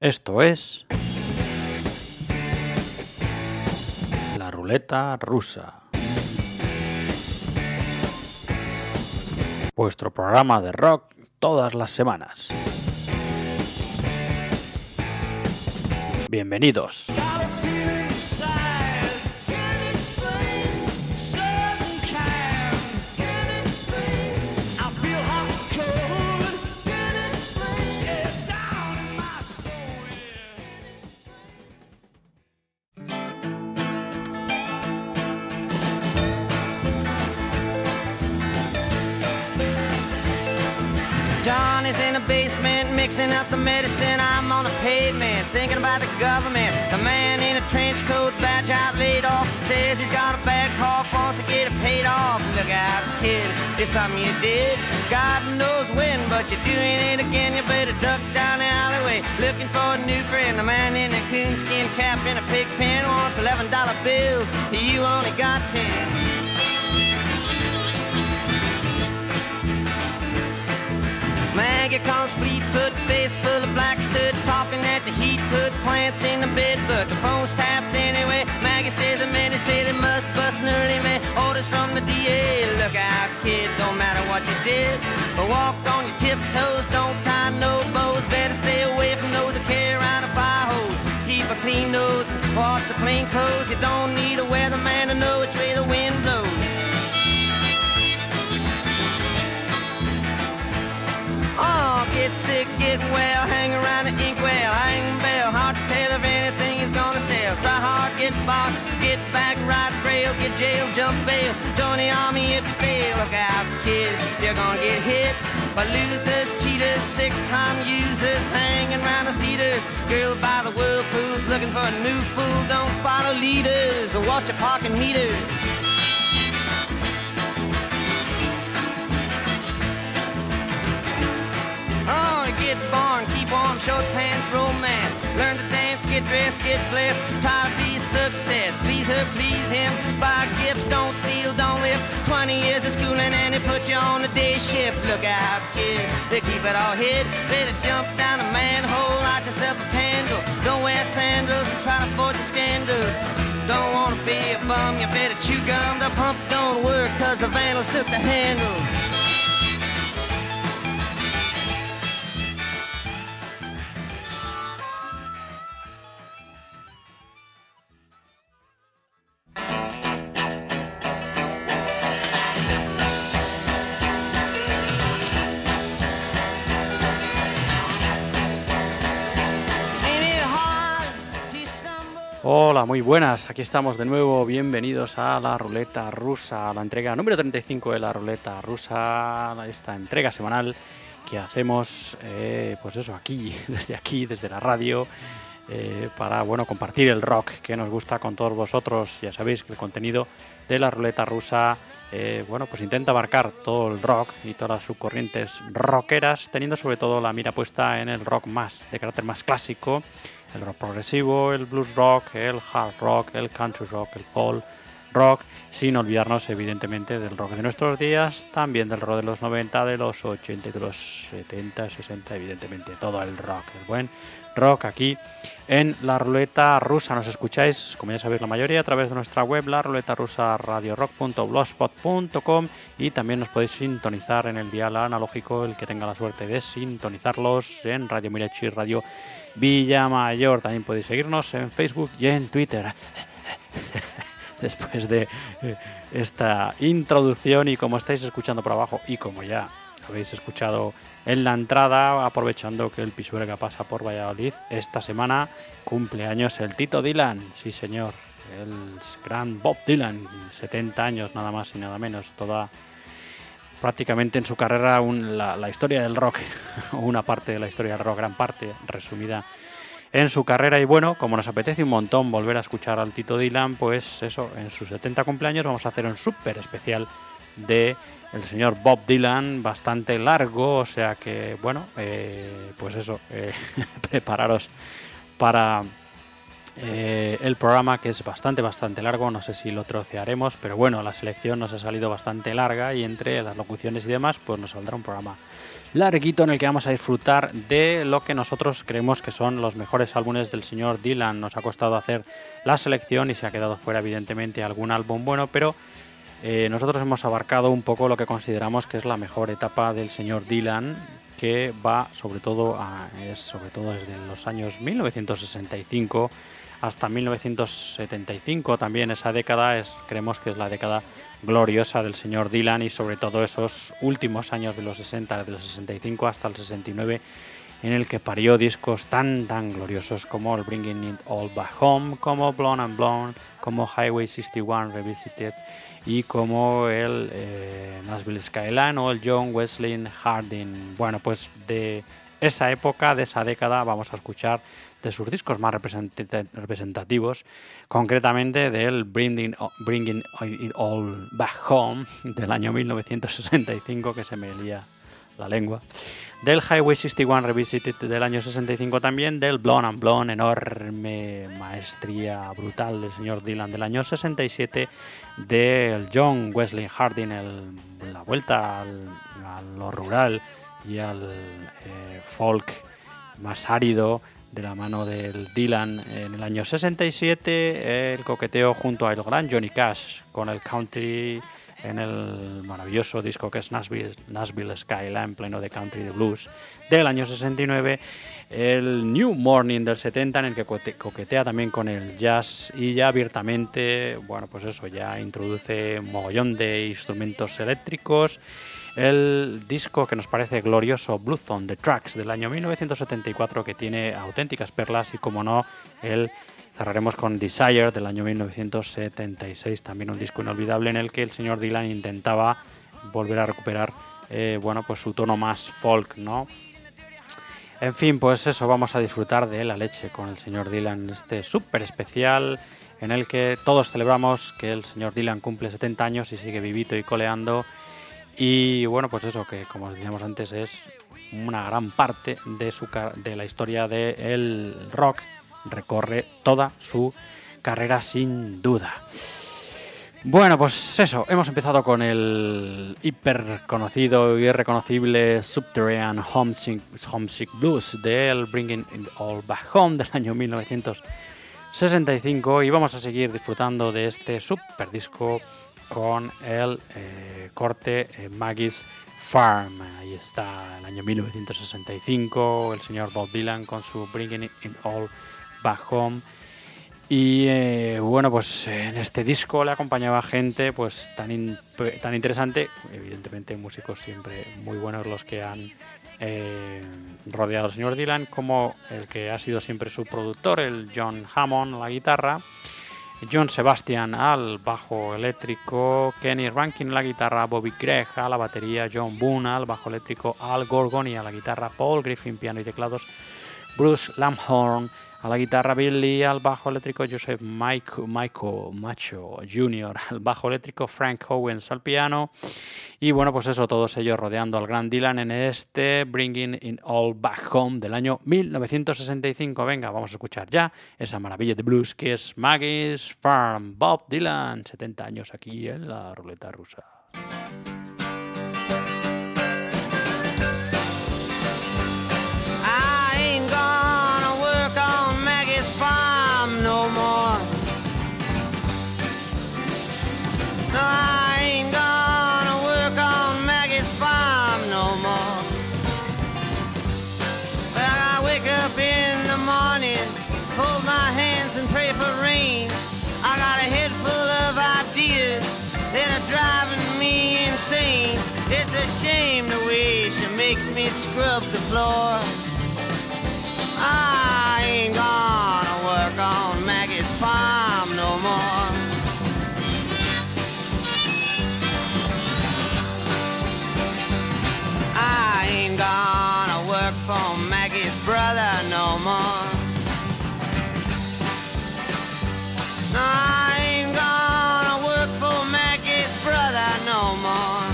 Esto es La Ruleta Rusa, vuestro programa de rock todas las semanas. Bienvenidos. Johnny's in the basement mixing up the medicine. I'm on the pavement thinking about the government. The man in a trench coat, badge out, laid off, says he's got a bad cough, wants to get it paid off. Look out, kid, it's something you did. God knows when, but you're doing it again. You better duck down the alleyway looking for a new friend. The man in a coonskin cap and a pig pen wants $11 bills. You only got 10. Maggie comes Fleetfoot, face full of black soot, talking at the heat, put plants in the bed, but the phone's tapped anyway. Maggie says the men say they must bust an early man. Orders from the DA, look out kid, don't matter what you did, but walk on your tiptoes, don't tie no bows, better stay away from those that carry around a fire hose. Keep a clean nose, wash your clean clothes, you don't need a weatherman to know which way the wind blows. Oh, get sick, get well, hang around the inkwell, hang bell, hard to tell if anything is gonna sell. Try hard, get bought, get back, ride rail, get jail, jump bail, join the army if you fail. Look out, kid, you're gonna get hit by losers, cheaters, six-time users, hanging around the theaters. Girl by the whirlpools, looking for a new fool, don't follow leaders, or watch your parking meters. Oh, get born, keep warm, short pants, romance. Learn to dance, get dressed, get blessed. Try to be a success, please her, please him. Buy gifts, don't steal, don't live. 20 years of schooling and they put you on a day shift. Look out, kid, they keep it all hid. Better jump down a manhole, light yourself a candle. Don't wear sandals and try to avoid the scandals. Don't wanna be a bum, you better chew gum. The pump don't work cause the vandals took the handle. Hola, muy buenas, aquí estamos de nuevo, bienvenidos a La Ruleta Rusa, la entrega número 35 de La Ruleta Rusa, esta entrega semanal que hacemos, pues eso, aquí, desde la radio, para, bueno, compartir el rock que nos gusta con todos vosotros. Ya sabéis que el contenido de La Ruleta Rusa, bueno, pues intenta abarcar todo el rock y todas las subcorrientes rockeras, teniendo sobre todo la mira puesta en el rock más, de carácter más clásico, el rock progresivo, el blues rock, el hard rock, el country rock, el folk rock, sin olvidarnos evidentemente del rock de nuestros días, también del rock de los 90, de los 80 y de los 70, 60, evidentemente todo el rock, el buen rock aquí en La Ruleta Rusa. Nos escucháis, como ya sabéis la mayoría, a través de nuestra web, laruletarusaradiorock.blogspot.com, y también nos podéis sintonizar en el dial analógico, el que tenga la suerte de sintonizarlos, en Radio Mirachi, Radio Villamayor. También podéis seguirnos en Facebook y en Twitter. Después de esta introducción, y como estáis escuchando por abajo y como ya habéis escuchado en la entrada, aprovechando que el Pisuerga pasa por Valladolid, esta semana cumpleaños el Tito Dylan, sí señor, el gran Bob Dylan, 70 años nada más y nada menos, toda prácticamente en su carrera la historia del rock, una parte de la historia del rock, gran parte resumida en su carrera. Y bueno, como nos apetece un montón volver a escuchar al Tito Dylan, pues eso, en sus 70 cumpleaños vamos a hacer un súper especial de el señor Bob Dylan, bastante largo, o sea que bueno, pues eso, prepararos para el programa, que es bastante largo. No sé si lo trocearemos, pero bueno, la selección nos ha salido bastante larga y entre las locuciones y demás pues nos saldrá un programa larguito en el que vamos a disfrutar de lo que nosotros creemos que son los mejores álbumes del señor Dylan. Nos ha costado hacer la selección y se ha quedado fuera evidentemente algún álbum bueno, pero nosotros hemos abarcado un poco lo que consideramos que es la mejor etapa del señor Dylan, que va sobre todo desde los años 1965 hasta 1975. También esa década creemos que es la década gloriosa del señor Dylan, y sobre todo esos últimos años de los 60, del 65 hasta el 69, en el que parió discos tan gloriosos como el Bringing It All Back Home, como Blonde and Blonde, como Highway 61 Revisited y como el Nashville Skyline o el John Wesley Harding. Bueno, pues de esa época, de esa década, vamos a escuchar de sus discos más representativos, concretamente del Bringing It All Back Home del año 1965, que se me lía la lengua, del Highway 61 Revisited del año 65 también, del Blonde and Blonde, enorme maestría brutal del señor Dylan del año 67, del John Wesley Harding, la vuelta a lo rural y al folk más árido de la mano del Dylan en el año 67, el coqueteo junto al gran Johnny Cash con el country en el maravilloso disco que es Nashville Skyline, pleno de country de blues del año 69, el New Morning del 70, en el que coquetea también con el jazz y ya abiertamente, bueno, pues eso, ya introduce un mogollón de instrumentos eléctricos. El disco que nos parece glorioso, Blues on the Tracks, del año 1974, que tiene auténticas perlas, y como no, cerraremos con Desire del año 1976, también un disco inolvidable en el que el señor Dylan intentaba volver a recuperar pues su tono más folk, ¿no? En fin, pues eso, vamos a disfrutar de la leche con el señor Dylan, este súper especial en el que todos celebramos que el señor Dylan cumple 70 años y sigue vivito y coleando. Y bueno, pues eso, que como decíamos antes, es una gran parte de la historia del rock, recorre toda su carrera sin duda. Bueno, pues eso, hemos empezado con el hiper conocido y reconocible Subterranean Homesick Blues del Bringing It All Back Home del año 1965, y vamos a seguir disfrutando de este super disco con el corte Maggie's Farm. Ahí está, el año 1965, el señor Bob Dylan con su Bringing It All Back Home. Y bueno, pues en este disco le acompañaba gente pues tan interesante, evidentemente músicos siempre muy buenos los que han rodeado al señor Dylan, como el que ha sido siempre su productor, el John Hammond a la guitarra, John Sebastian al bajo eléctrico, Kenny Rankin a la guitarra, Bobby Gregg a la batería, John Boone al bajo eléctrico, Al Gorgoni a la guitarra, Paul Griffin piano y teclados, Bruce Lamhorn a la guitarra, Bill Lee al bajo eléctrico, Joseph Michael Macho Jr. al bajo eléctrico, Frank Owens al piano. Y bueno, pues eso, todos ellos rodeando al gran Dylan en este Bringing It All Back Home del año 1965. Venga, vamos a escuchar ya esa maravilla de blues que es Maggie's Farm. Bob Dylan, 70 años aquí en la ruleta rusa. No more. No, I ain't gonna work on Maggie's farm no more. Well, I wake up in the morning, hold my hands and pray for rain. I got a head full of ideas that are driving me insane. It's a shame the way she makes me scrub the floor. I ain't gonna work on Maggie's farm no more. I ain't gonna work for Maggie's brother no more. No, I ain't gonna work for Maggie's brother no more.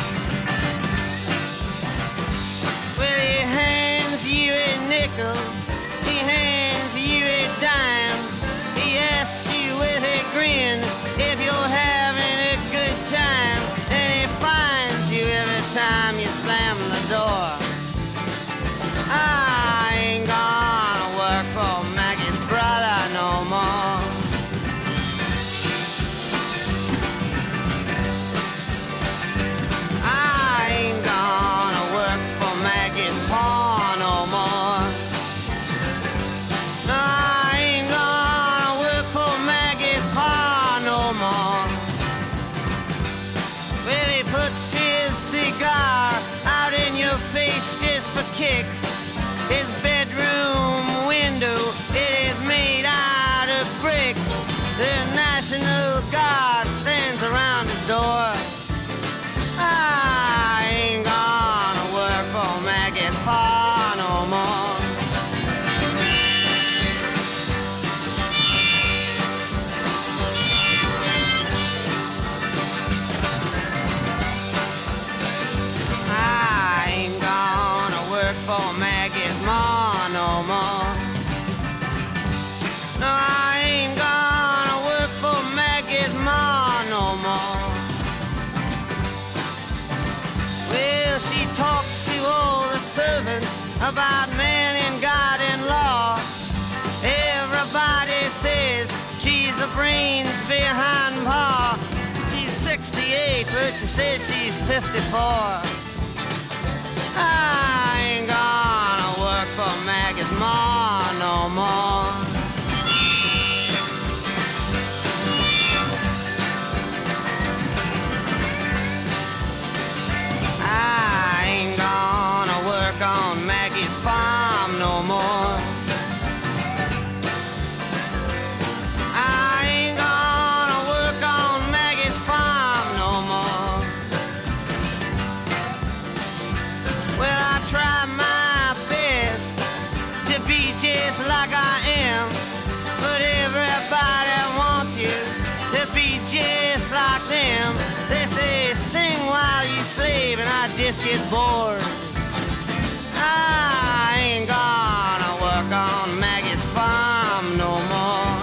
Well, he hands you a nickel, he hands you a dime, he asks you with a grin if you're having a good time, and he finds you every time you slam the door. Maggie's paw no more. No, I ain't gonna work for Maggie's paw no more. Well, he puts his cigar out in your face just for kicks. His bedroom window, it is made out of bricks. The National Guard stands around his door. I ain't gonna work for Maggie's paw no more. I ain't gonna work for Maggie's ma no more. No, I ain't gonna work for Maggie's ma no more. Well, she talks to all the servants about man and God and law. Everybody says she's the brains behind paw. She's 68, but she says she's 54. I ain't gonna work for Maggie's ma no more. I ain't gonna work on Maggie's farm no more. I ain't gonna work on Maggie's farm no more. Well, I try my best to be just like I am, but everybody wants you to be just like them. They say sing while you sleep, and I just get bored. I ain't gonna work on Maggie's farm no more.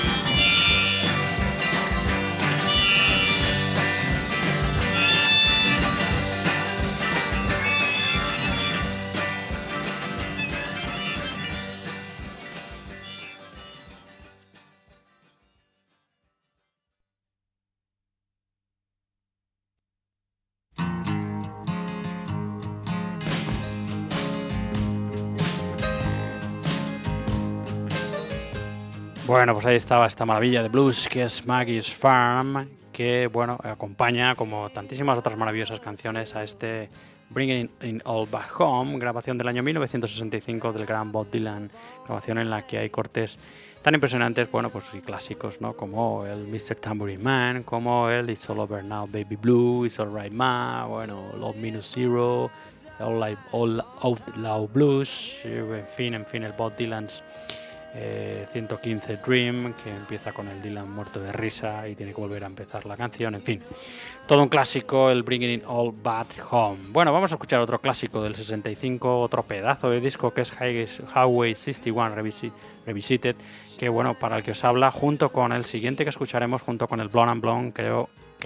Bueno, pues ahí estaba esta maravilla de blues que es Maggie's Farm, que bueno, acompaña como tantísimas otras maravillosas canciones a este Bringing It All Back Home, grabación del año 1965 del gran Bob Dylan, grabación en la que hay cortes tan impresionantes, bueno, pues y clásicos, ¿no? Como el Mr. Tambourine Man, como el It's All Over Now Baby Blue, It's Alright Ma, bueno, Love Minus Zero, All Outlaw Blues, en fin, el Bob Dylan's 115 Dream, que empieza con el Dylan muerto de risa y tiene que volver a empezar la canción, en fin, todo un clásico, el Bringing It All Back Home. Bueno, vamos a escuchar otro clásico del 65, otro pedazo de disco que es Highway 61 Revisited, que bueno, para el que os habla, junto con el siguiente que escucharemos, junto con el Blonde and Blonde, creo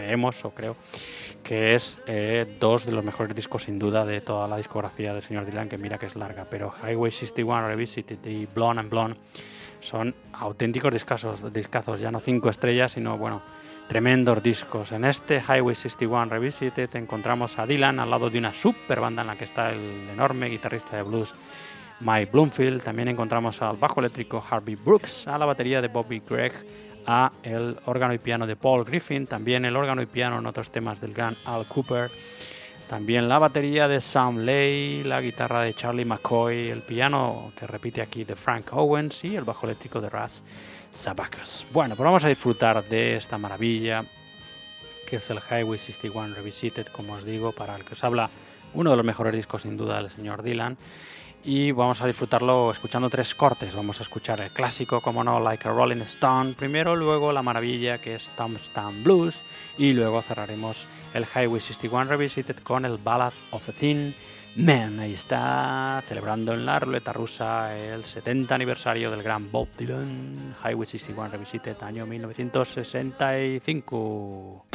que es dos de los mejores discos sin duda de toda la discografía del señor Dylan, que mira que es larga, pero Highway 61 Revisited y Blonde and Blonde son auténticos discazos, ya no 5 estrellas, sino bueno, tremendos discos. En este Highway 61 Revisited encontramos a Dylan al lado de una super banda en la que está el enorme guitarrista de blues Mike Bloomfield. También encontramos al bajo eléctrico Harvey Brooks, a la batería de Bobby Gregg, a el órgano y piano de Paul Griffin, también el órgano y piano en otros temas del gran Al Cooper, también la batería de Sam Lay, la guitarra de Charlie McCoy, el piano que repite aquí de Frank Owens y el bajo eléctrico de Ras Zabacus. Bueno, pues vamos a disfrutar de esta maravilla que es el Highway 61 Revisited, como os digo, para el que os habla, uno de los mejores discos sin duda del señor Dylan. Y vamos a disfrutarlo escuchando 3 cortes. Vamos a escuchar el clásico, como no, Like a Rolling Stone primero, luego la maravilla que es Tombstone Blues y luego cerraremos el Highway 61 Revisited con el Ballad of a Thin Man. Ahí está, celebrando en la ruleta rusa el 70 aniversario del gran Bob Dylan, Highway 61 Revisited, año 1965.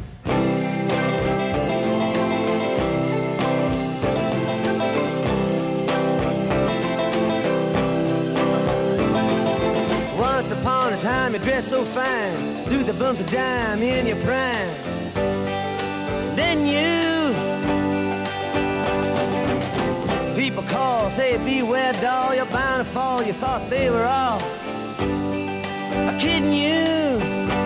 Once upon a time you dressed so fine, threw the bumps of dime in your prime. Then you People call, say beware doll, you're bound to fall. You thought they were all kidding you.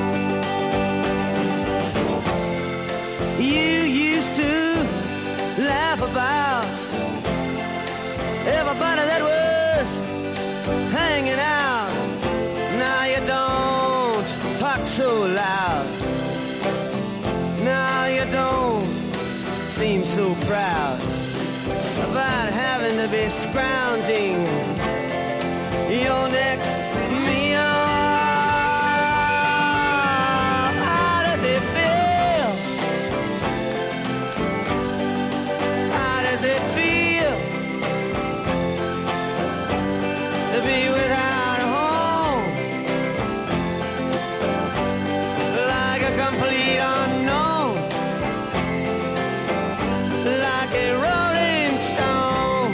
You used to laugh about everybody that was hanging out. Now you don't talk so loud. Now you don't seem so proud about having to be scrounging your next meal. How does it feel? How does it feel to be without a home? Like a complete unknown, like a rolling stone.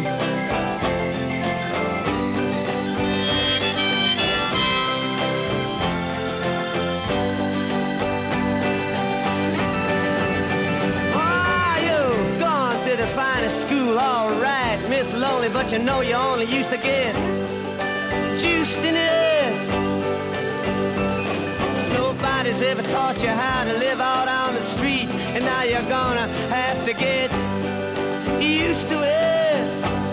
Oh, you've gone to the finest school, all right, Miss Lonely, but you know you only used to get juiced in it. Nobody's ever taught you how to live out on the street, and now you're gonna have to get used to it.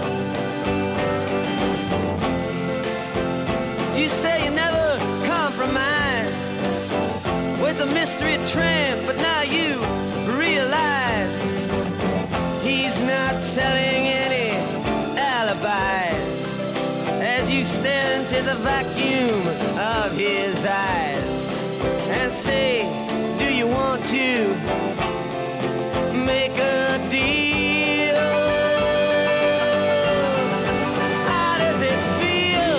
You say you never compromise with a mystery tramp, but now you realize he's not selling any alibis as you stare into the vacuum of his eyes and say, do you want to make a deal? How does it feel?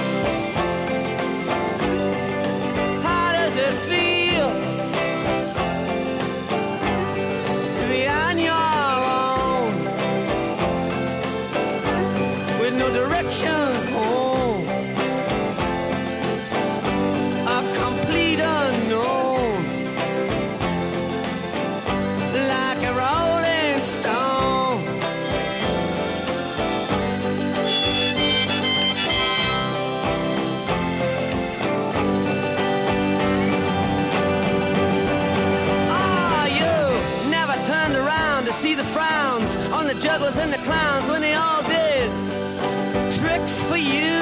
How does it feel to be on your own with no direction home? A complete unknown, like a rolling stone. Ah, you never turned around to see the frowns on the jugglers and the clowns when they all did tricks for you.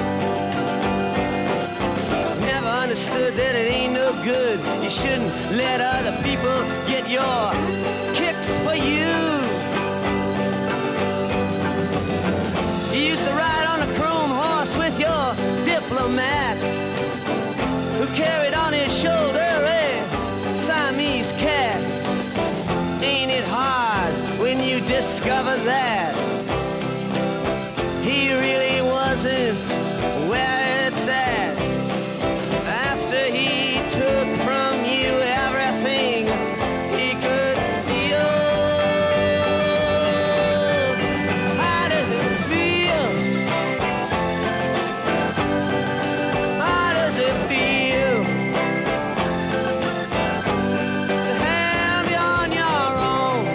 Never understood that it ain't no good. You shouldn't let other people get your kicks for you. You used to ride on a chrome horse with your diplomat, who carried on his shoulder a Siamese cat. Ain't it hard when you discover that he really wasn't where it's at? After he took from you everything he could steal. How does it feel? How does it feel to have you on your own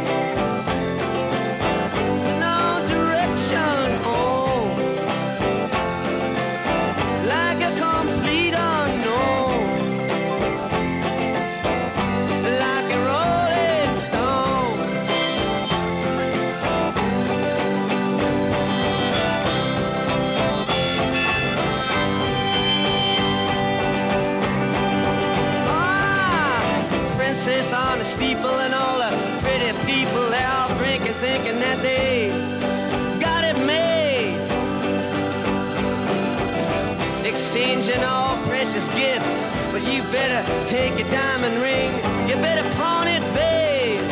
with no direction home, like a complete unknown, like a rolling stone? Ah, princess on the steeple and all the pretty people, they all drinking, thinking that they got it made, exchanging all precious gifts. But you better take your diamond ring, you better pawn it, babe.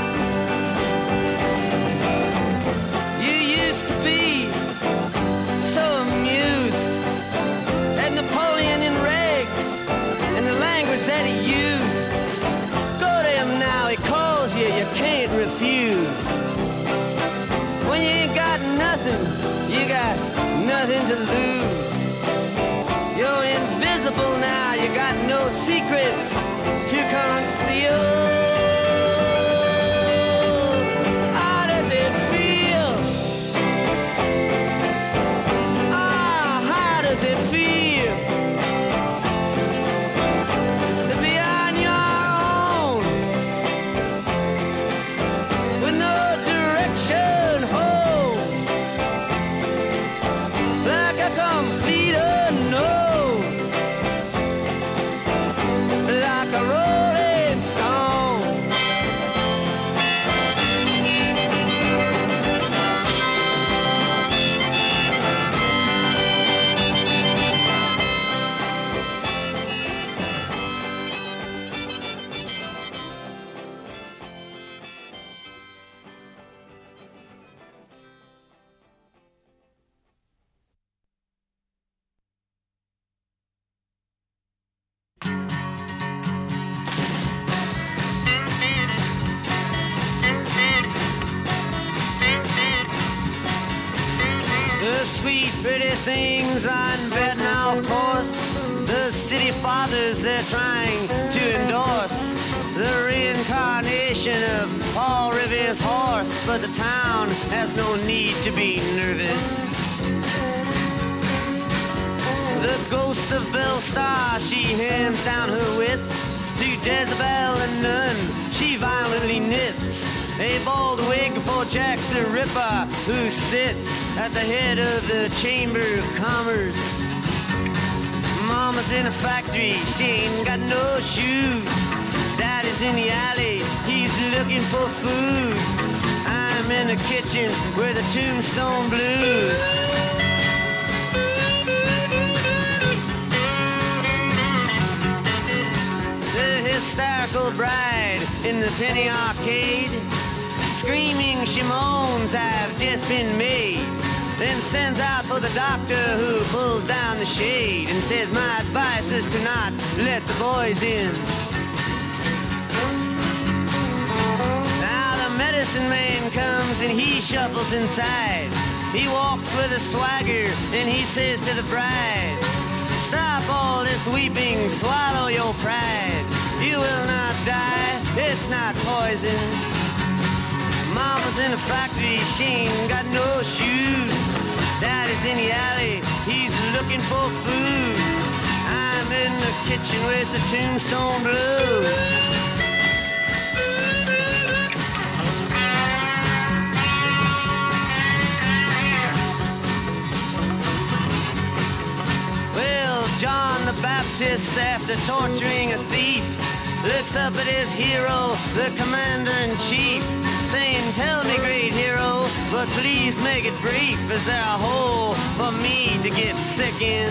You used to be so amused at Napoleon in rags and the language that he used. Go to him now, he calls you, you can't refuse. When you ain't got nothing, you got nothing to lose. You're invisible now, you got no secrets to conceal. How does it feel The sweet, pretty things on bed now, of course. The city fathers they're trying to endorse. The reincarnation of Paul Revere's horse. But the town has no need to be nervous. The ghost of Belle Star, she hands down her wits to Jezebel and Nun. She violently knits a bald wig for Jack the Ripper, who sits at the head of the Chamber of Commerce. Mama's in a factory, she ain't got no shoes. Daddy's in the alley, he's looking for food. I'm in the kitchen with the Tombstone Blues. Hysterical bride in the penny arcade, screaming she moans, I've just been made. Then sends out for the doctor, who pulls down the shade and says, my advice is to not let the boys in. Now the medicine man comes and he shuffles inside. He walks with a swagger and he says to the bride, stop all this weeping, swallow your pride. You will not die, it's not poison. Mama's in a factory, she ain't got no shoes. Daddy's in the alley, he's looking for food. I'm in the kitchen with the Tombstone Blues. Well, John the Baptist, after torturing a thief, looks up at his hero, the commander-in-chief, saying, tell me, great hero, but please make it brief. Is there a hole for me to get sick in?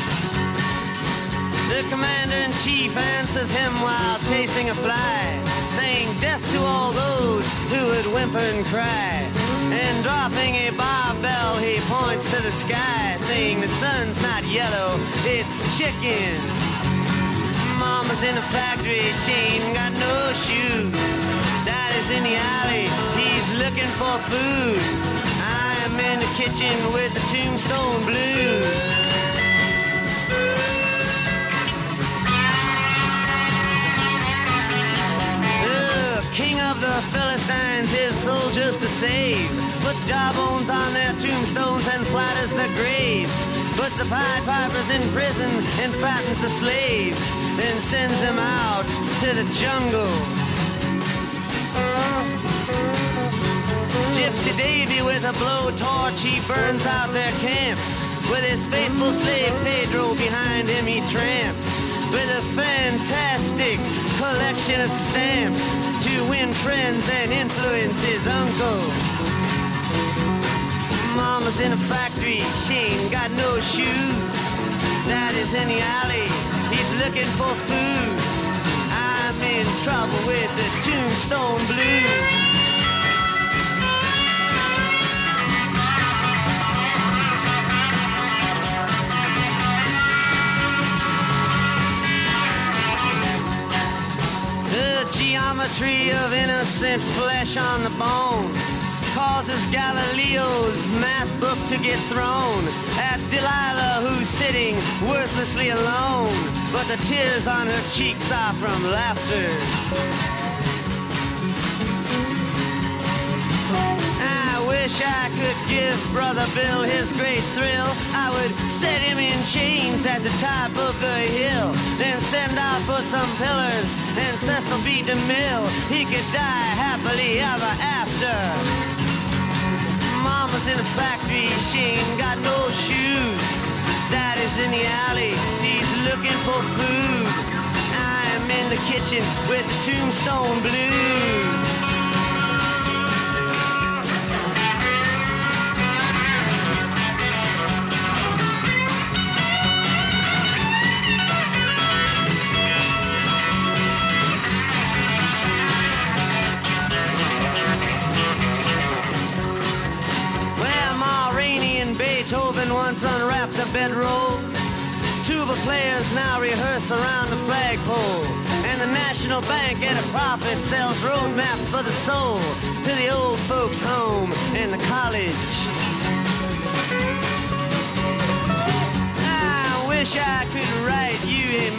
The commander-in-chief answers him while chasing a fly, saying, death to all those who would whimper and cry. And dropping a barbell, he points to the sky, saying, the sun's not yellow, it's chicken. Mama's in a factory, she ain't got no shoes. Daddy's in the alley, he's looking for food. I'm in the kitchen with the Tombstone Blues. King of the Philistines, his soldiers to save, puts jawbones on their tombstones and flatters their graves, puts the Pied Pipers in prison and fattens the slaves, then sends them out to the jungle. Gypsy Davy with a blowtorch, he burns out their camps. With his faithful slave Pedro behind him he tramps, with a fantastic collection of stamps to win friends and influence his uncle. Mama's in a factory, she ain't got no shoes. Daddy's in the alley, he's looking for food. I'm in trouble with the Tombstone Blues. Geometry of innocent flesh on the bone causes Galileo's math book to get thrown at Delilah, who's sitting worthlessly alone, but the tears on her cheeks are from laughter. I wish I could give Brother Bill his great thrill. I would set him in chains at the top of the hill, then send out for some pillars and Cecil B. DeMille. He could die happily ever after. Mama's in a factory, she ain't got no shoes. Daddy's in the alley, he's looking for food. I'm in the kitchen with the Tombstone Blues. Beethoven once unwrapped a bedroll. Tuba players now rehearse around the flagpole. And the National Bank at a profit sells road maps for the soul to the old folks' home and the college.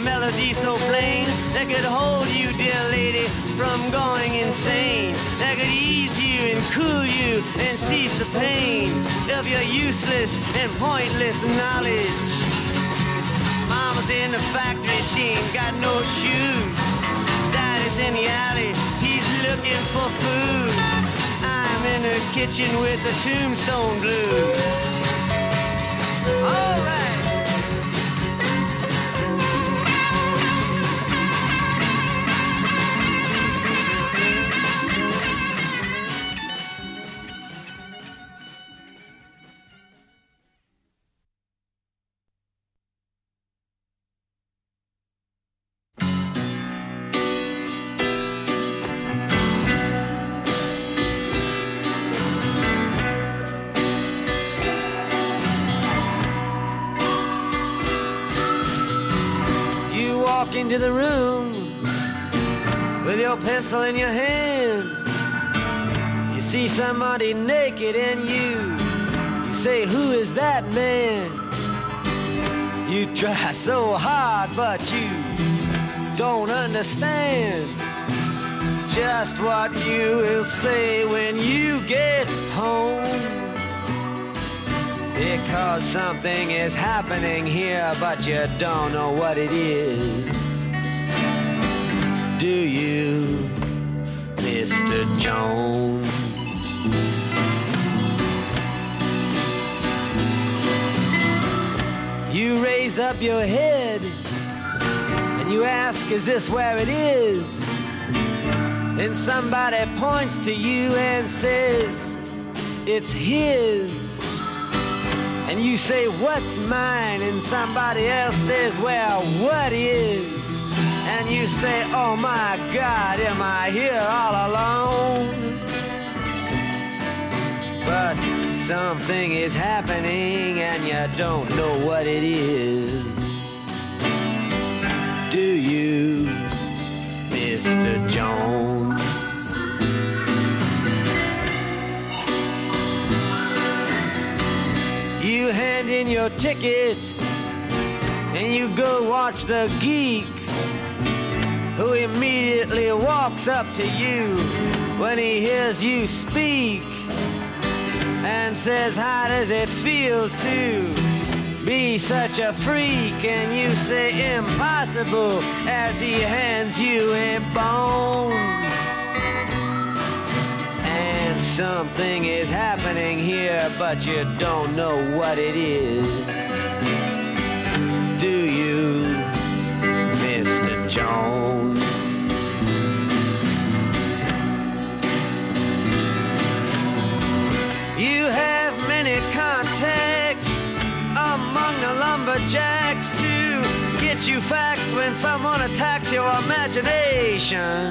melody so plain that could hold you, dear lady, from going insane, that could ease you and cool you and cease the pain of your useless and pointless knowledge. Mama's in the factory, she ain't got no shoes. Daddy's in the alley, he's looking for food. I'm in the kitchen with the Tombstone Blues. All right. Into the room with your pencil in your hand. You see somebody naked and you say, who is that man? You try so hard but you don't understand just what you will say when you get home. Because something is happening here, but you don't know what it is. Do you, Mr. Jones? You raise up your head and you ask, is this where it is? And somebody points to you and says, it's his. And you say, what's mine? And somebody else says, well, what is? And you say, oh my God, am I here all alone? But something is happening and you don't know what it is. Do you, Mr. Jones? You hand in your ticket and you go watch the geek, who immediately walks up to you when he hears you speak and says, how does it feel to be such a freak? And you say, impossible, as he hands you a bone. And something is happening here, but you don't know what it is. Do you, Mr. Jones? You have many contacts among the lumberjacks to get you facts when someone attacks your imagination.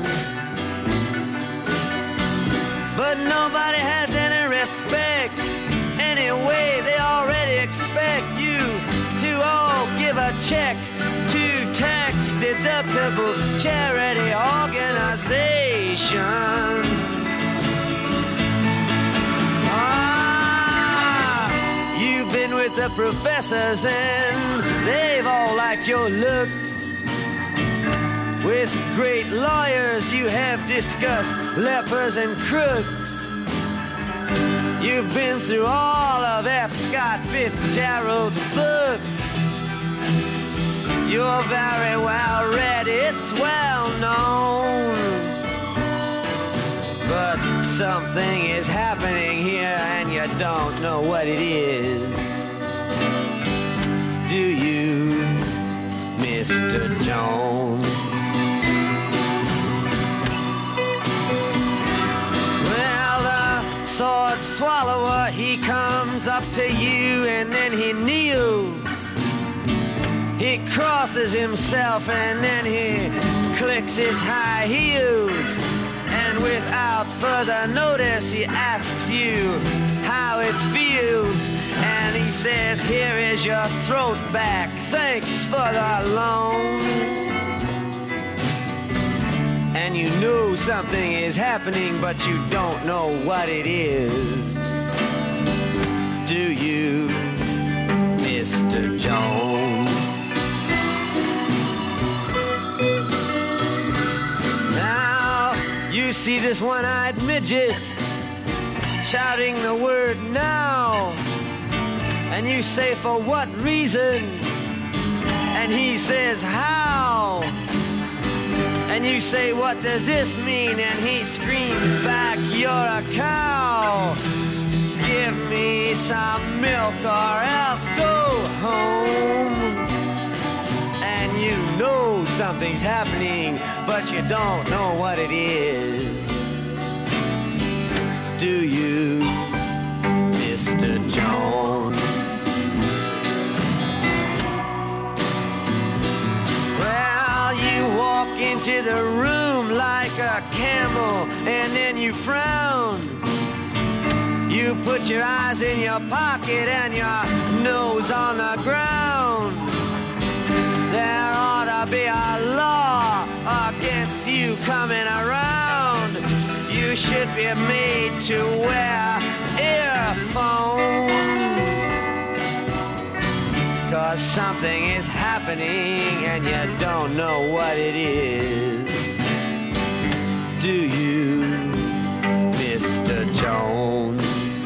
But nobody has any respect. Anyway, they already expect you to all give a check to tax-deductible charity organizations. You've been with the professors and they've all liked your looks. With great lawyers you have discussed lepers and crooks. You've been through all of F. Scott Fitzgerald's books. You're very well read, it's well known. But something is happening here and you don't know what it is. Do you, Mr. Jones? Sword swallower, he comes up to you and then he kneels. He crosses himself and then he clicks his high heels. And without further notice, he asks you how it feels. And he says, here is your throat back, thanks for the loan. And you know something is happening, but you don't know what it is. Do you, Mr. Jones? see this one-eyed midget shouting the word now. And you say, for what reason? And he says, how? And you say, what does this mean? And he screams back, you're a cow. Give me some milk or else go home. And you know something's happening, but you don't know what it is. Do you, Mr. Jones? Well, you walk into the room like a camel, and then you frown. You put your eyes in your pocket and your nose on the ground. There ought to be a law against you coming around. You should be made to wear earphones. 'Cause something is happening and you don't know what it is. Do you, Mr. Jones?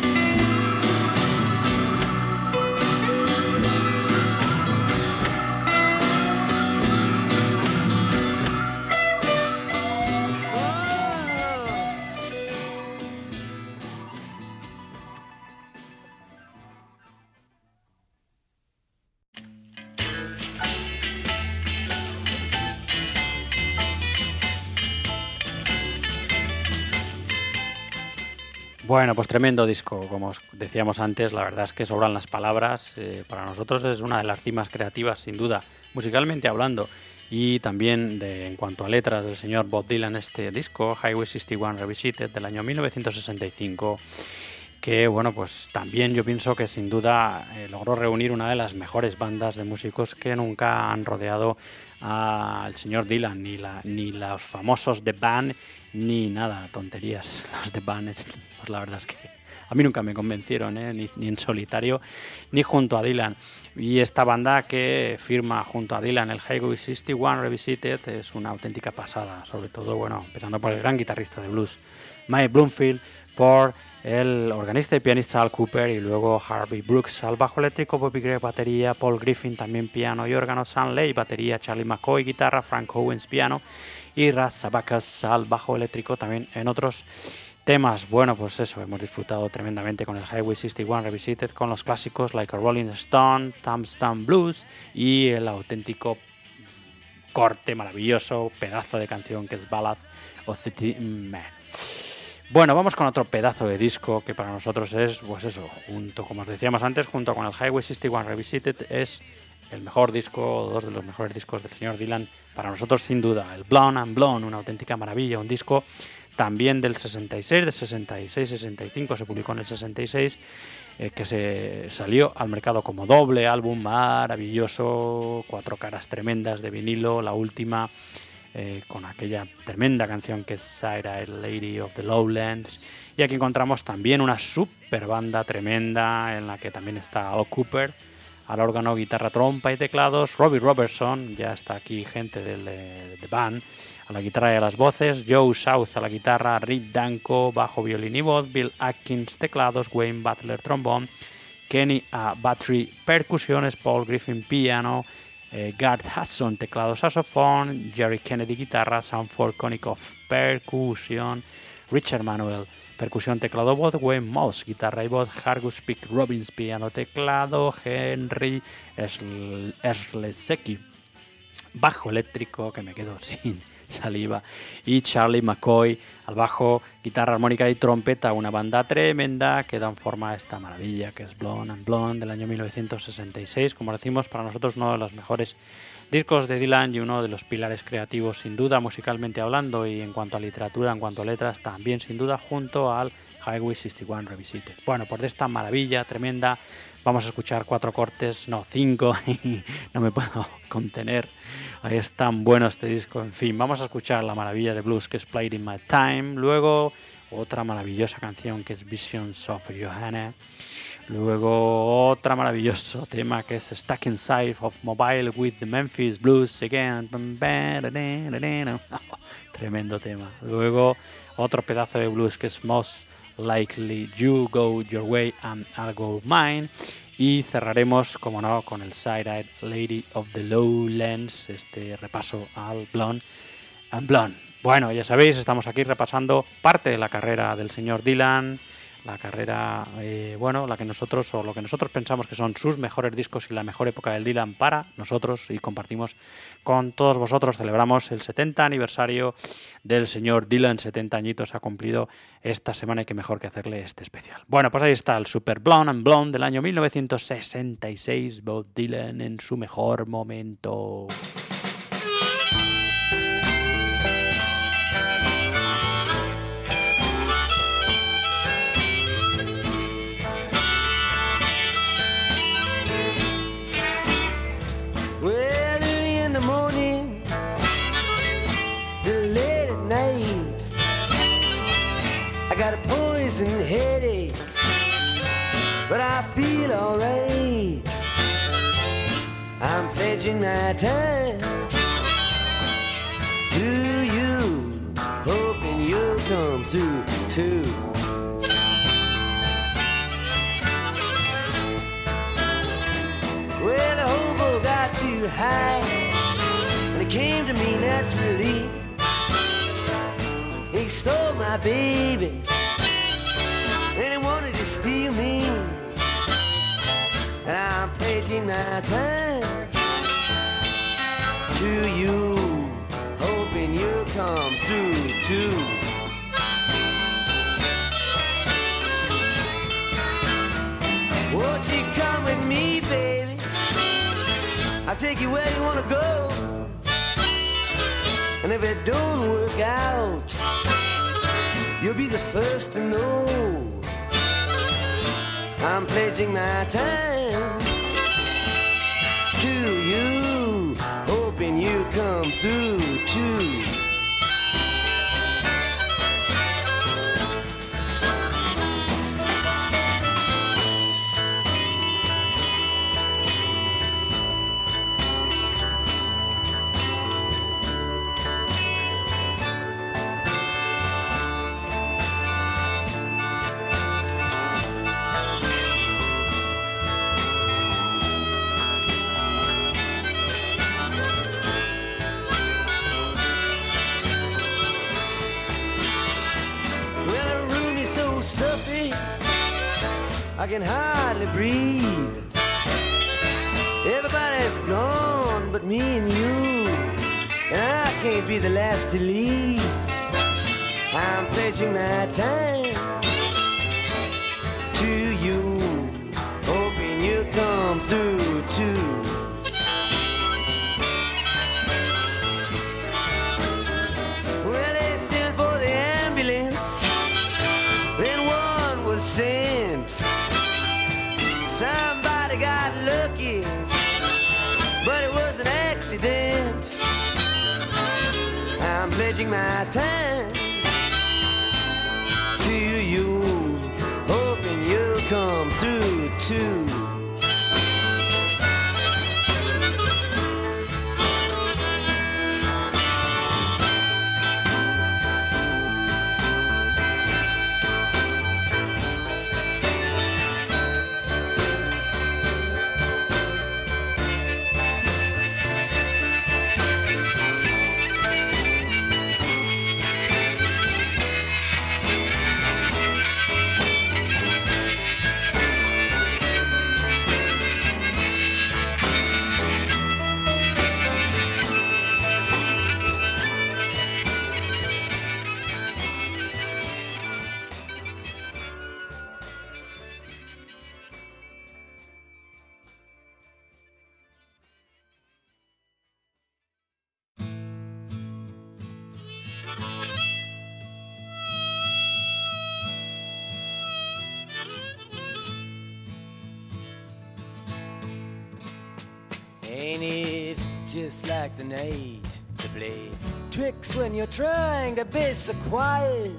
Bueno, pues tremendo disco, como os decíamos antes, la verdad es que sobran las palabras. Para nosotros es una de las cimas creativas, sin duda, musicalmente hablando, y también en cuanto a letras del señor Bob Dylan, este disco, Highway 61 Revisited, del año 1965, que bueno, pues también yo pienso que sin duda logró reunir una de las mejores bandas de músicos que nunca han rodeado al señor Dylan, ni los famosos The Band, ni nada, tonterías. Los The Band, pues la verdad es que a mí nunca me convencieron, ni en solitario, ni junto a Dylan. Y esta banda que firma junto a Dylan el Highway 61 Revisited es una auténtica pasada, sobre todo, bueno, empezando por el gran guitarrista de blues, Mike Bloomfield, por el organista y pianista Al Cooper, y luego Harvey Brooks al bajo eléctrico, Bobby Gregg batería, Paul Griffin también piano y órgano, Sam Lay batería, Charlie McCoy guitarra, Frank Owens piano y Ras Sabacus al bajo eléctrico también en otros temas. Bueno, pues eso, hemos disfrutado tremendamente con el Highway 61 Revisited, con los clásicos Like a Rolling Stone, Tombstone Blues y el auténtico corte maravilloso, pedazo de canción que es Ballad of the Tin Man. Bueno, vamos con otro pedazo de disco que para nosotros es, pues eso, como os decíamos antes, junto con el Highway 61 Revisited, es el mejor disco, dos de los mejores discos del señor Dylan, para nosotros sin duda. El Blonde and Blonde, una auténtica maravilla, un disco también del 66, del 66, 65, se publicó en el 66, que se salió al mercado como doble álbum maravilloso, 4 caras tremendas de vinilo, la última con aquella tremenda canción que es Sarah, Lady of the Lowlands. Y aquí encontramos también una super banda tremenda en la que también está Al Cooper al órgano, guitarra, trompa y teclados, Robbie Robertson, ya está aquí gente de Band, a la guitarra y a las voces, Joe South a la guitarra, Rick Danko, bajo, violín y voz, Bill Atkins, teclados, Wayne Butler, trombón, Kenny a battery, percusiones, Paul Griffin, piano, Garth Hudson, teclado, saxofón, Jerry Kennedy, guitarra, Sanford Konikoff, percusión, Richard Manuel, percusión, teclado, voz, Wayne Moss, guitarra y voz, Hargus Pick Robbins, piano, teclado, Henry Erslesecki, bajo eléctrico, que me quedo sin saliva, y Charlie McCoy al bajo, guitarra, armónica y trompeta, una banda tremenda que dan forma a esta maravilla que es Blonde and Blonde del año 1966, como decimos, para nosotros uno de los mejores discos de Dylan y uno de los pilares creativos sin duda, musicalmente hablando, y en cuanto a literatura, en cuanto a letras también sin duda, junto al Highway 61 Revisited. Bueno, pues de esta maravilla tremenda vamos a escuchar 4 cortes, no 5, no me puedo contener, ahí es tan bueno este disco. En fin, vamos a escuchar la maravilla de blues que es Played in My Time, luego otra maravillosa canción que es Visions of Johanna, luego otro maravilloso tema que es Stuck Inside of Mobile with the Memphis Blues Again, tremendo tema, luego otro pedazo de blues que es Most Likely You Go Your Way and I'll Go Mine. Y cerraremos, como no, con el Side-Eyed Lady of the Lowlands, este repaso al Blonde and Blonde. Bueno, ya sabéis, estamos aquí repasando parte de la carrera del señor Dylan, la carrera, la que nosotros, o lo que nosotros pensamos que son sus mejores discos y la mejor época del Dylan para nosotros, y compartimos con todos vosotros. Celebramos el 70 aniversario del señor Dylan, 70 añitos ha cumplido esta semana, y qué mejor que hacerle este especial. Bueno, pues ahí está el Super Blonde and Blonde del año 1966, Bob Dylan en su mejor momento. Well, early in the morning, till late at night, I got a poison headache, but I feel alright. I'm pledging my time to you, hoping you'll come through too. Well, the hobo got too high, and he came to me naturally. He stole my baby, and he wanted to steal me. And I'm pledging my time to you, hoping you'll come through too. Won't you come with me, baby? I'll take you where you wanna go. And if it don't work out, you'll be the first to know. I'm pledging my time to you, hoping you come through too. I can hardly breathe. Everybody's gone but me and you, and I can't be the last to leave. I'm pledging my time to you, hoping you come through too. Well, they sent for the ambulance, then one was sent. Somebody got lucky, but it was an accident. I'm pledging my time to you, hoping you'll come through too. Ain't it just like the night to play tricks when you're trying to be so quiet?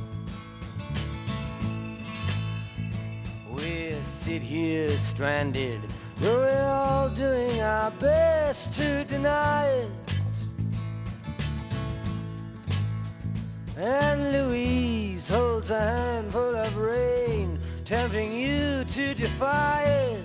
We sit here stranded, though we're all doing our best to deny it. And Louise holds a handful of rain, tempting you to defy it.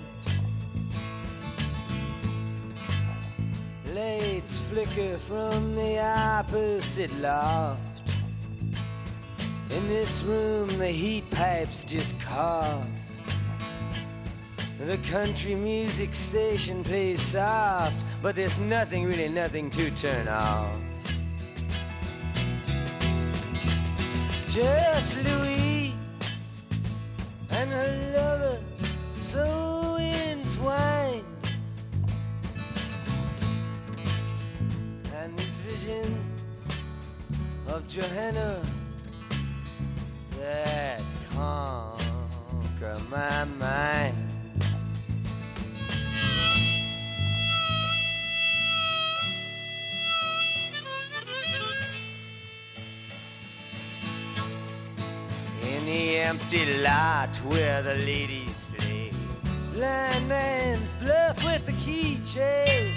Lights flicker from the opposite loft. In this room the heat pipes just cough. The country music station plays soft, but there's nothing, really nothing to turn off. Just Louise and her lover so entwined. And these visions of Johanna that conquer my mind. In the empty lot where the ladies play blind man's bluff with the keychain.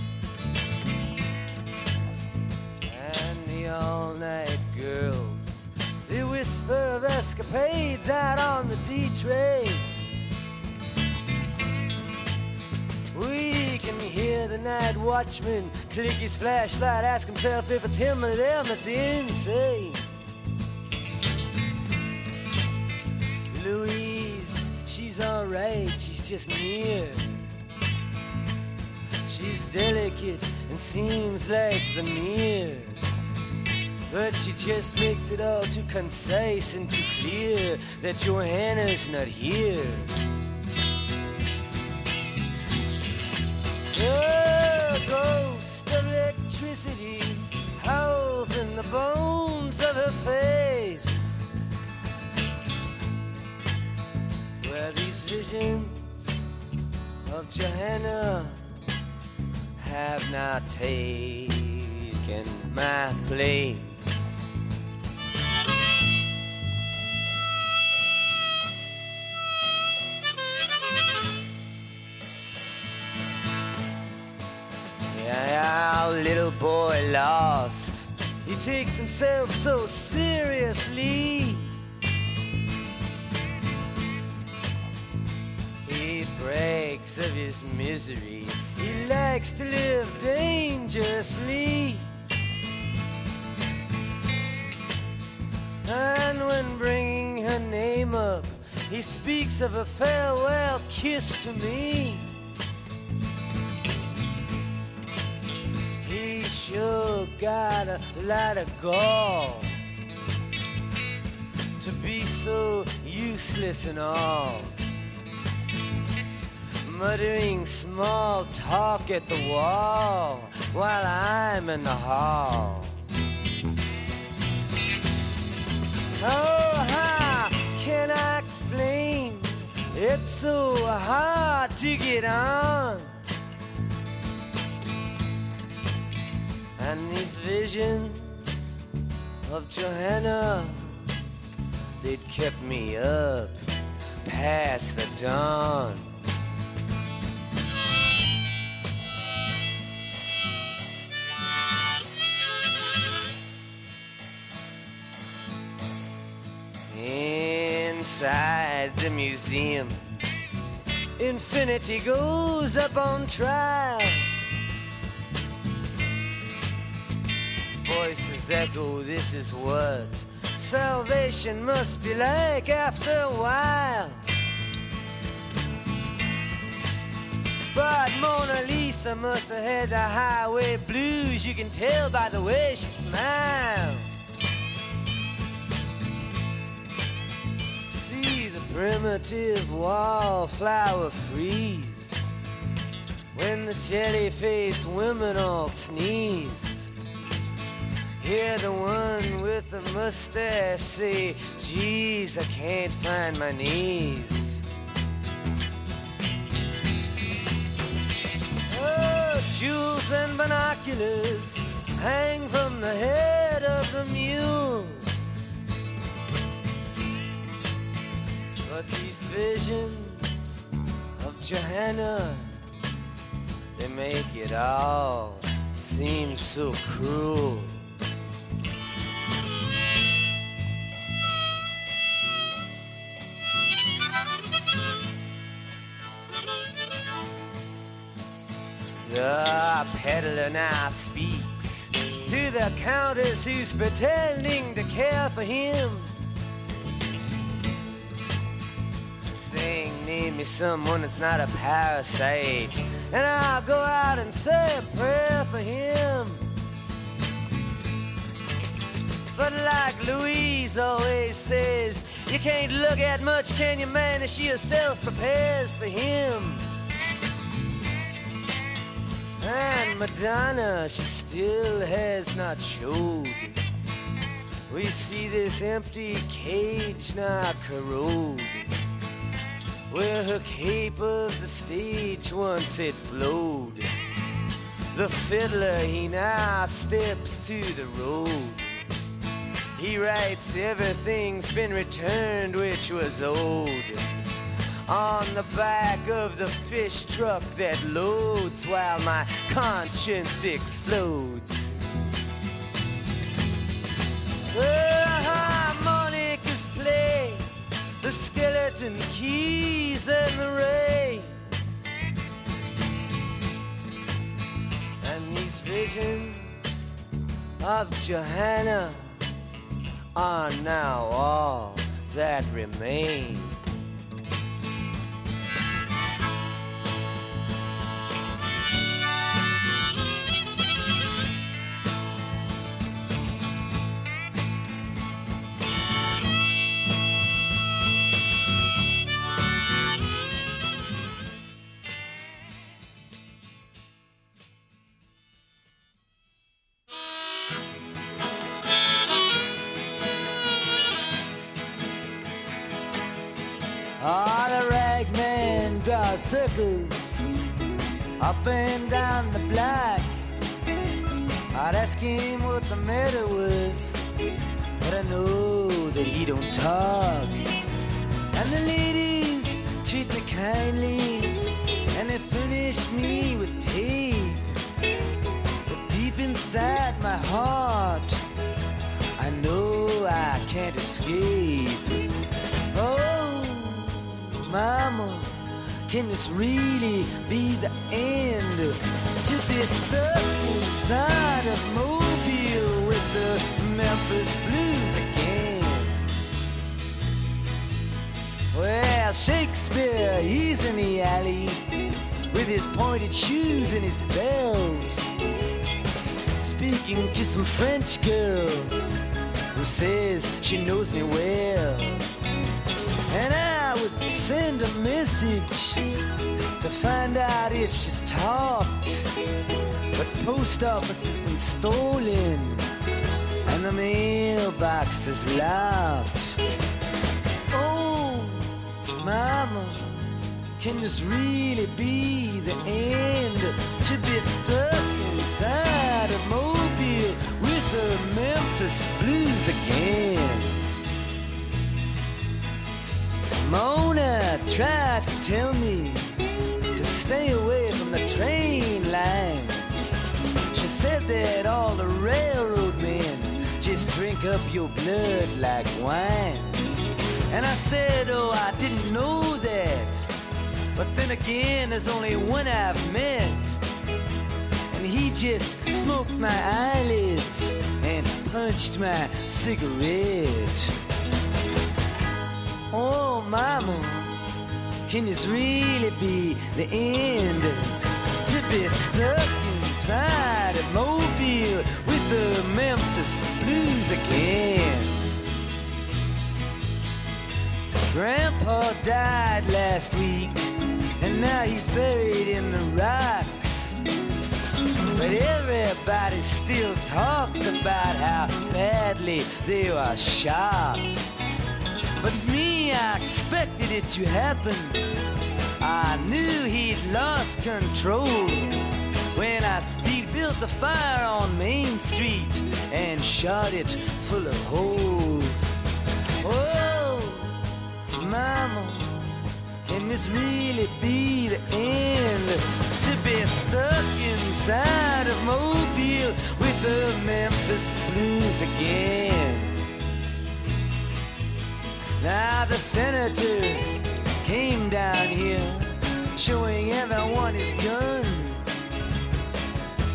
And the all-night girls, they whisper of escapades out on the D-train. We can hear the night watchman click his flashlight, ask himself if it's him or them that's insane. Louise, she's alright, she's just near. She's delicate and seems like the mirror, but she just makes it all too concise and too clear that Johanna's not here. The ghost of electricity howls in the bones of her face, where these visions of Johanna have not taken my place. Yeah, our little boy lost. He takes himself so seriously. He brags of his misery. He likes to live dangerously. And when bringing her name up, he speaks of a farewell kiss to me. He sure got a lot of gall to be so useless and all, muttering small talk at the wall while I'm in the hall. Oh, how can I explain? It's so hard to get on. And these visions of Johanna, they'd kept me up past the dawn. Inside the museums, infinity goes up on trial. Voices echo, this is what salvation must be like after a while. But Mona Lisa must have had the highway blues. You can tell by the way she smiles. See the primitive wallflower freeze when the jelly-faced women all sneeze. Hear the one with the mustache say, geez, I can't find my knees. Oh, jewels and binoculars hang from the head of the mule. But these visions of Johanna, they make it all seem so cruel. The peddler now speaks to the countess who's pretending to care for him, saying, name me someone that's not a parasite, and I'll go out and say a prayer for him. But like Louise always says, you can't look at much, can you, man, as she herself prepares for him. And Madonna, she still has not showed. We see this empty cage now corrode, where her cape of the stage once had flowed. The fiddler, he now steps to the road. He writes everything's been returned which was owed on the back of the fish truck that loads while my conscience explodes. The harmonicas play, the skeleton keys and the rain, and these visions of Johanna are now all that remain. Circles up and down the block. I'd ask him what the matter was, but I know that he don't talk. And the ladies treat me kindly, and they furnish me with tape. But deep inside my heart, I know I can't escape. Oh, mama, can this really be the end? To be stuck inside a mobile with the Memphis Blues again. Well, Shakespeare, he's in the alley with his pointed shoes and his bells, speaking to some French girl who says she knows me well. And I would send a message to find out if she's talked, but the post office has been stolen and the mailbox is locked. Oh, mama, can this really be the end? To be stuck inside a mobile with the Memphis Blues again. Mona tried to tell me to stay away from the train line. She said that all the railroad men just drink up your blood like wine. And I said, oh, I didn't know that. But then again, there's only one I've met, and he just smoked my eyelids and punched my cigarette. Oh, mama, can this really be the end? To be stuck inside a mobile with the Memphis Blues again. Grandpa died last week, and now he's buried in the rocks. But everybody still talks about how badly they were shot. But me, I expected it to happen. I knew he'd lost control when I built a fire on Main Street and shot it full of holes. Oh, mama, can this really be the end? To be stuck inside of Mobile with the Memphis Blues again. Now the senator came down here, showing everyone his gun.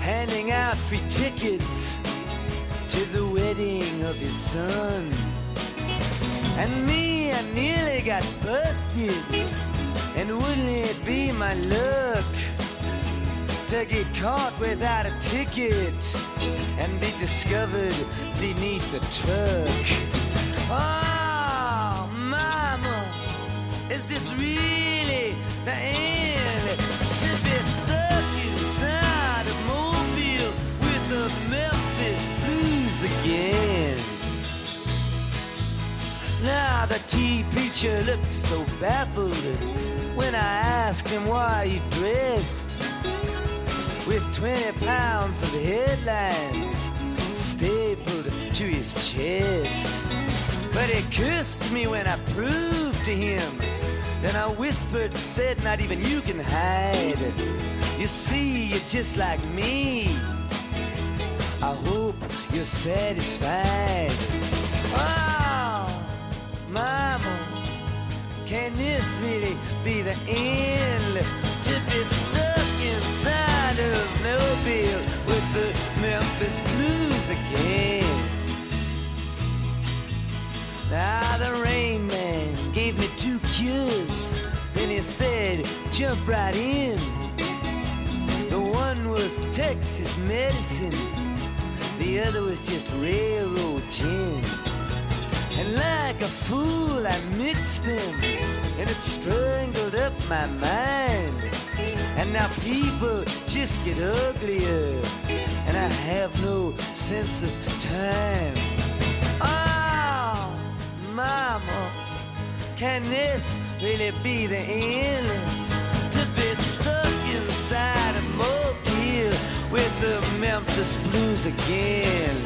handing out free tickets to the wedding of his son. And me, I nearly got busted. And wouldn't it be my luck to get caught without a ticket and be discovered beneath the truck? Oh, mama, is this really the end? To be stuck inside a mobile with the Memphis Blues again. Now the tea preacher looked so baffled when I asked him why he dressed with 20 pounds of headlines stapled to his chest. But he cursed me when I proved to him. Then I whispered and said, not even you can hide. You see, you're just like me. I hope you're satisfied. Oh, mama, can this really be the end? To be stuck inside of Mobile with the Memphis Blues again. Now the Rain Man gave me 2 cures. Then he said, jump right in. The one was Texas medicine, the other was just railroad gin. And like a fool I mixed them, and it strangled up my mind. And now people just get uglier, and I have no sense of time. Oh, mama, can this really be the end? To be stuck inside a mobile with the Memphis Blues again.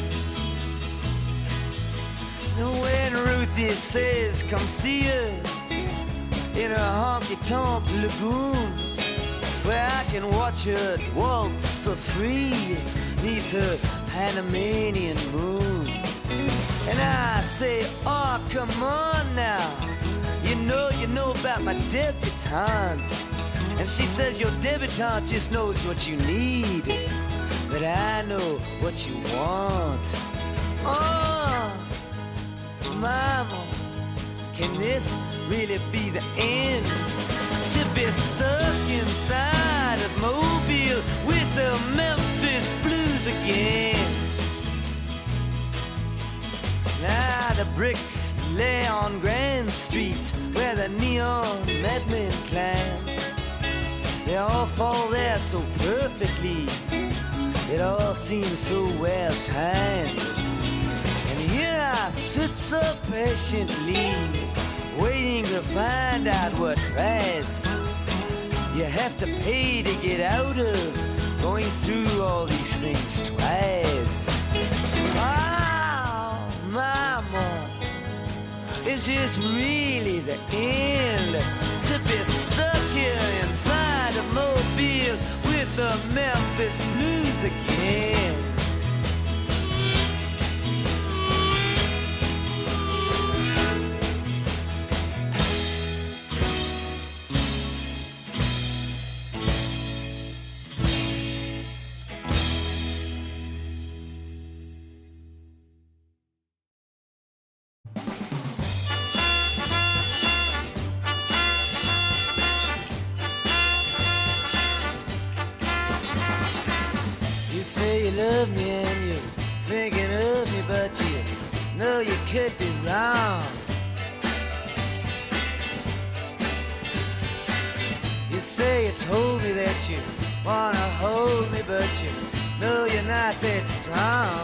When Ruthie says come see her in her honky-tonk lagoon, where I can watch her waltz for free neath her Panamanian moon. And I say, oh, come on now, you know about my debutante. And she says your debutante just knows what you need, but I know what you want. Oh, mama, can this really be the end? To be stuck inside of Mobile with the Memphis Blues again. Now the bricks lay on Grand Street where the neon madmen climb. They all fall there so perfectly, it all seems so well timed. I sit so patiently, waiting to find out what price you have to pay to get out of going through all these things twice. Oh, mama, is this really the end? To be stuck here inside a Mobile with the Memphis Blues again. Love me and you're thinking of me, but you know you could be wrong. You say you told me that you wanna hold me, but you know you're not that strong.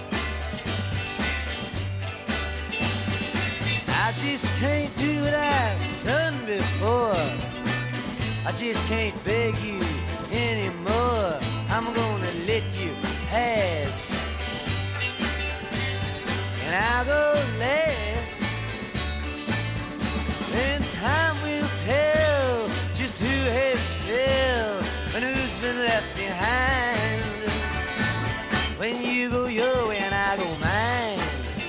I just can't do what I've done before. I just can't beg you anymore. I'm gonna let you pass, and I'll go last. Then time will tell just who has failed and who's been left behind. When you go your way and I go mine.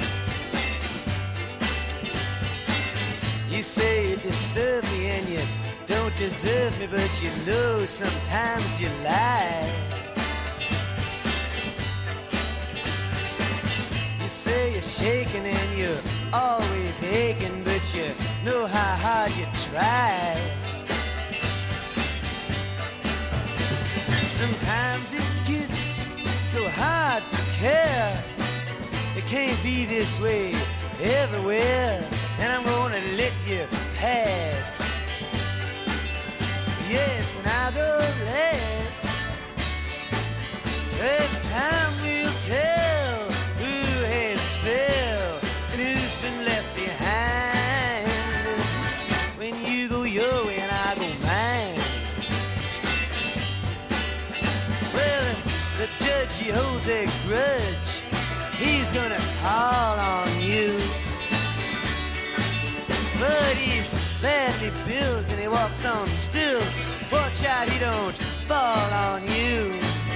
You say you disturb me and you don't deserve me, but you know sometimes you lie. say you're shaking and you're always aching, but you know how hard you try. Sometimes it gets so hard to care. It can't be this way everywhere, and I'm gonna let you pass. Yes, and I'll go last. And time will tell who has fell and who's been left behind. When you go your way and I go mine. Well, the judge, he holds a grudge. He's gonna call on you. But he's badly built and he walks on stilts. Watch out he don't fall on you.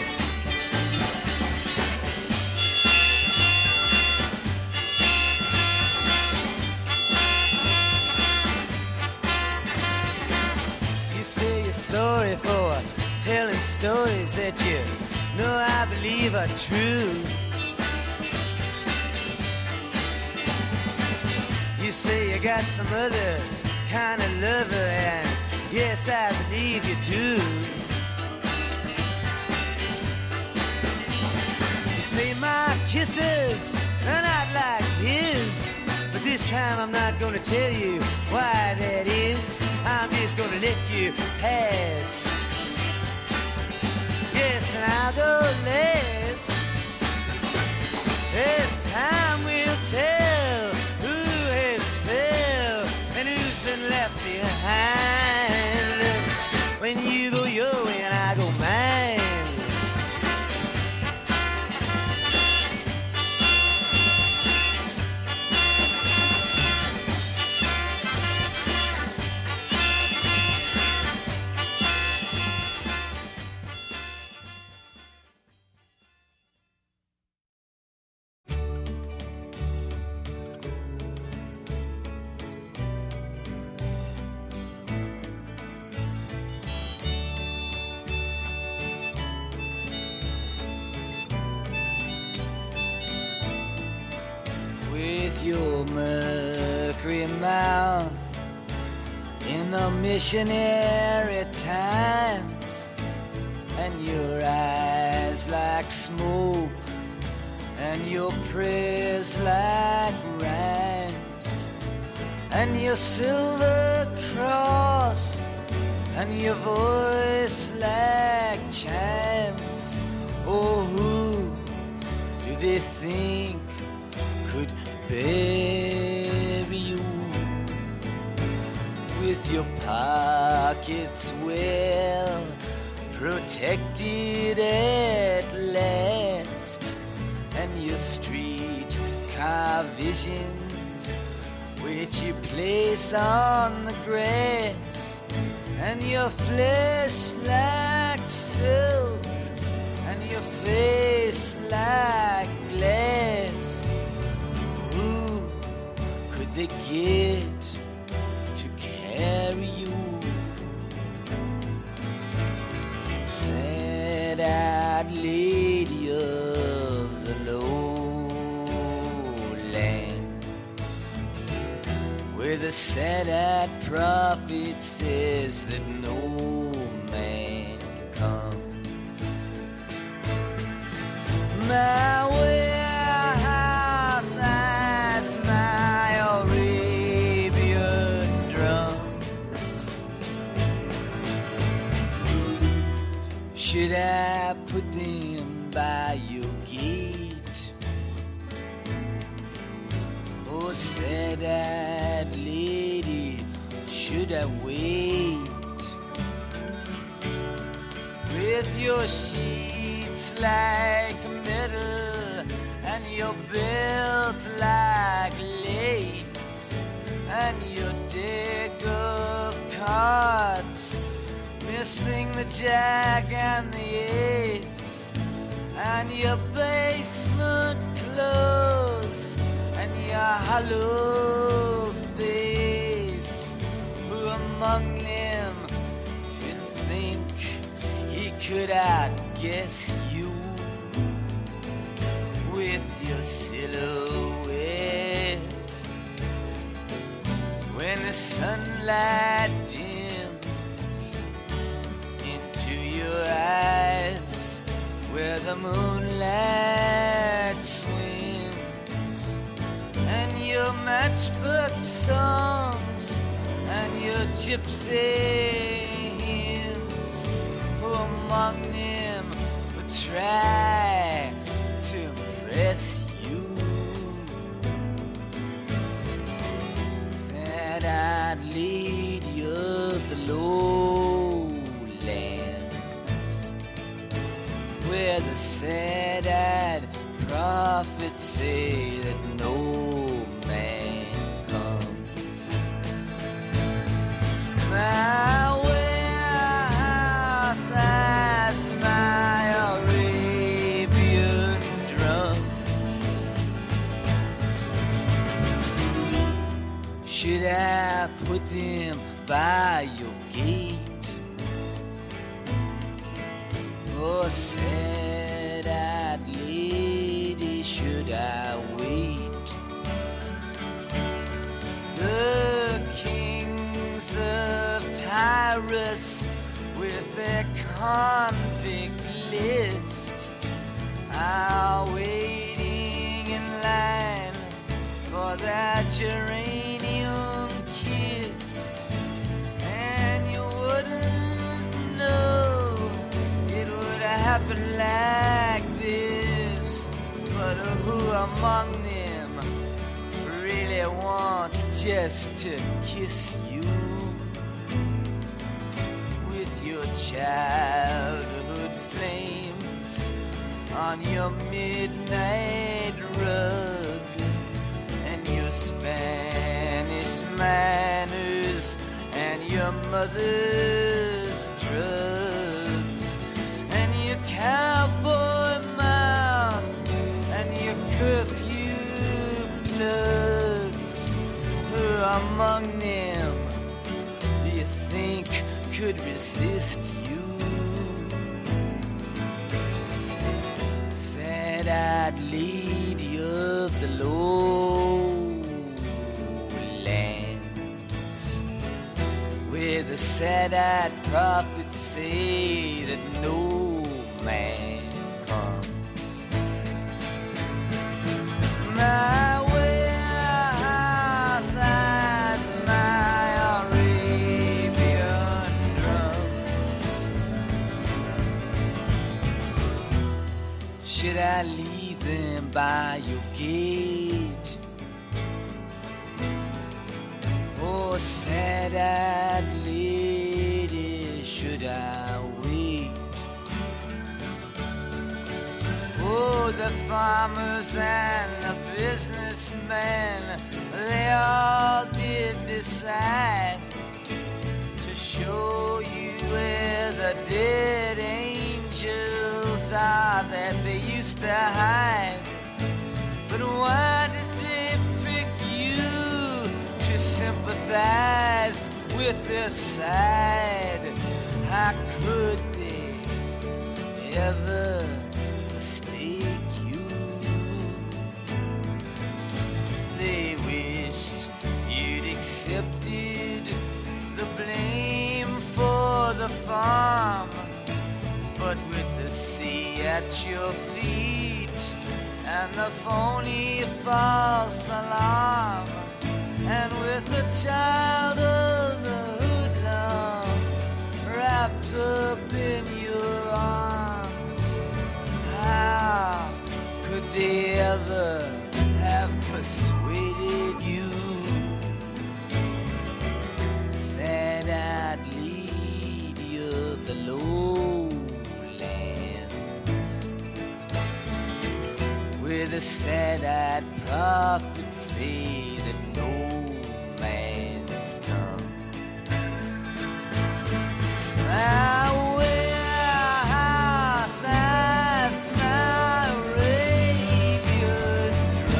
You say you're sorry for telling stories that you know I believe are true. You say you got some other kind of lover, and yes, I believe you do. You say my kisses are not like his, but this time I'm not gonna tell you why that is. I'm just gonna let you pass. Yes, and I'll go last. And time will tell and who's been left behind. When you go your way and I go mine. Your mercury mouth in the missionary times, and your eyes like smoke, and your prayers like rhymes, and your silver cross, and your voice like chimes. Oh, who do they think could bury you with your pockets well protected at last, and your street car visions which you place on the grass, and your flesh like silk, and your face like glass. Who could they get to carry you? Sad-eyed lady of the lowlands, where the sad-eyed prophet says that no man comes. My warehouse has my Arabian drums. Should I put them by your gate? Oh, sad-eyed lady, should I wait? With your sheets like metal, and your belt like lace, and your deck of cards missing the jack and the ace, and your basement clothes, and your hollow face. Who among them didn't think he could outguess you with your silhouette sunlight dims into your eyes where the moonlight swims, and your matchbook songs and your gypsy hymns, who among them would try to impress you. Sad-eyed lady of the lowlands, where the sad-eyed prophets say that no man comes. My warehouse has my Arabian drums. Should I put them by your gate? Oh, sad-eyed lady, should I wait? The kings of Tyrus with their convict list are waiting in line for that geranium kiss, and you wouldn't know it would happen like this. But who among them really wants just to kiss you with your childhood flames on your midnight rug and your Spanish manners and your mother's drugs and your cowboy mouth and your curfew plugs? Who among them do you think could resist you? Sad-eyed lady of the lowlands, where the sad-eyed prophets say that no man comes. My warehouse has my Arabian drums. Should I leave them by your gate? Oh, sad-eyed lady, should I wait? Oh, the farmers and the businessmen, they all did decide to show you where the dead angels are that they used to hide. But why did they pick you to sympathize with their side? How could they ever mistake you? They wished you'd accepted the blame for the farm, but with the sea at your feet and the phony false alarm, and with the child of the hoodlum wrapped up in your arms, how could they ever have persuaded you? Sad-eyed lady of the lowlands, where the sad-eyed prophets say that no man's come. My warehouse has my Arabian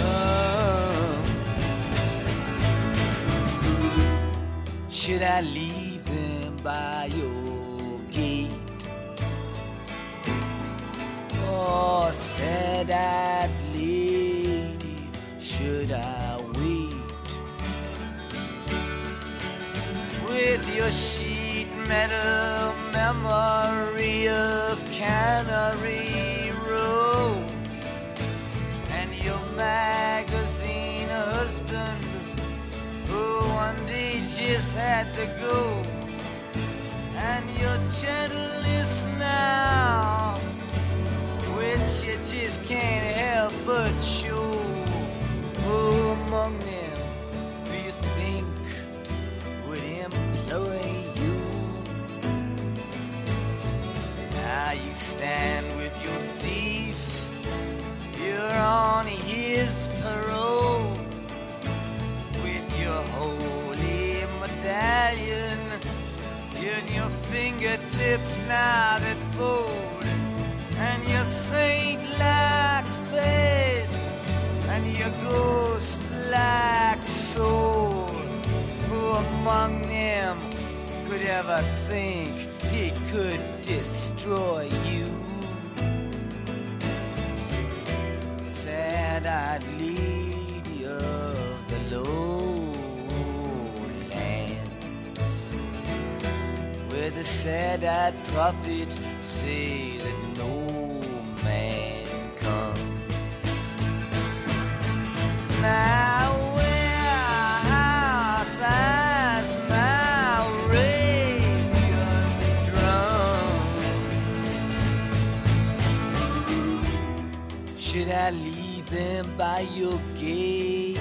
drums. Should I leave them by your gate? Oh, sad-eyed lady, should I wait? gentleness now, which you just can't help but show. Who among them do you think would employ you? Now you stand with your thief, you're on his parole, with your holy medallion in your fingertips now that fold, and your saint-like face, and your ghost-like soul. Who among them could ever think he could destroy you? Sad-eyed lady of the lowlands, where the sad-eyed prophet say that no man comes. My warehouse has my Arabian drums. Should I leave them by your gate?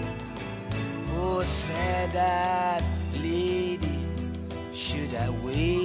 Oh, sad-eyed lady, should I wait